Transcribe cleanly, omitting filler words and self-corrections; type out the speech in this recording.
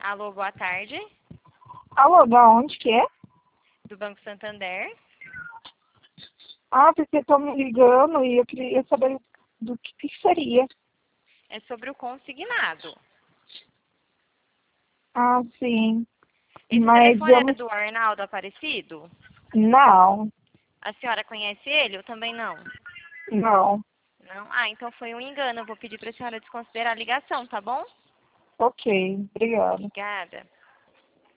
Alô, boa tarde. Alô, da onde que é? Do Banco Santander. Ah, porque estão me ligando e eu queria saber do que seria. É sobre o consignado. Ah, sim. Esse Mas telefone eu era não... do Arnaldo Aparecido? Não, A senhora conhece ele? Eu também não. não. Não? Ah, então foi um engano. Eu vou pedir para a senhora desconsiderar a ligação, tá bom? Ok, obrigada. Obrigada.